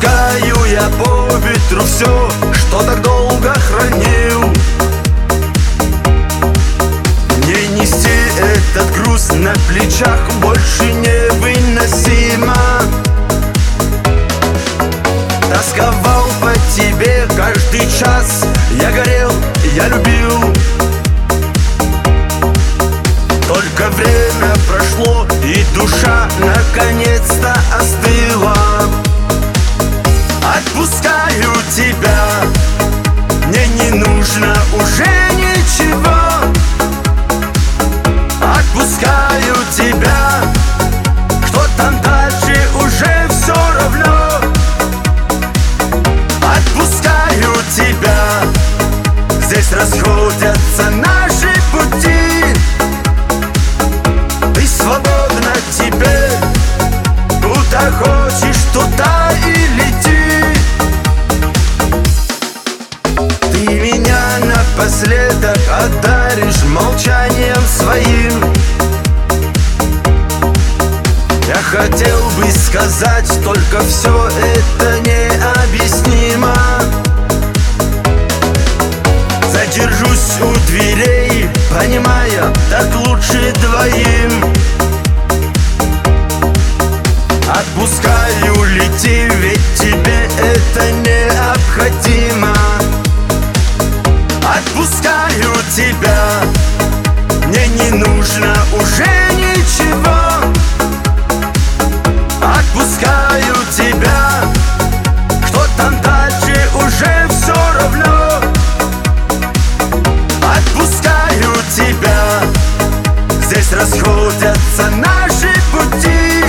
Отпускаю я по ветру все, что так долго хранил. Не нести этот груз на плечах больше невыносимо. Тосковал по тебе каждый час, я горел, я любил. Только время прошло, и душа наконец-то остыла. Отпускаю тебя, мне не нужно уже ничего. Отпускаю тебя, что там дальше уже все равно. Отпускаю тебя, здесь расходятся наши пути. Ты свободна теперь, куда хочешь, туда и лети. Ты меня напоследок одаришь молчанием своим. Я хотел бы сказать, только все это необъяснимо. Задержусь у дверей, понимая, так лучше двоим. Отпускаю, лети, ведь тебе это необходимо. Отпускаю тебя, мне не нужно уже ничего. Отпускаю тебя, что там дальше уже все равно. Отпускаю тебя, здесь расходятся наши пути.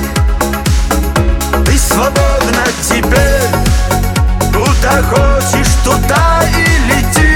Ты свободна теперь, куда хочешь, туда и лети.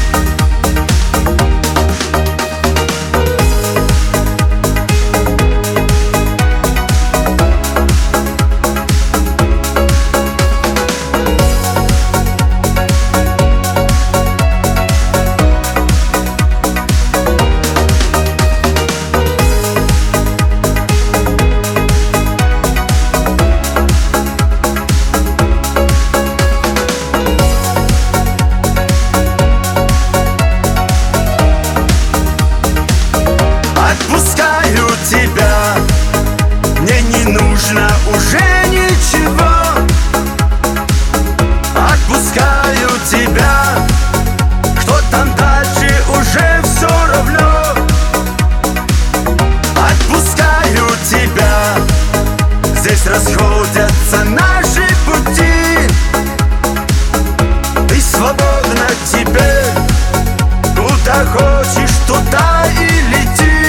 Отпускаю тебя, мне не нужно уже ничего. Отпускаю тебя, что там дальше уже все равно. Отпускаю тебя, здесь расходятся наши пути. Ты свободна теперь, куда хочешь, туда и лети.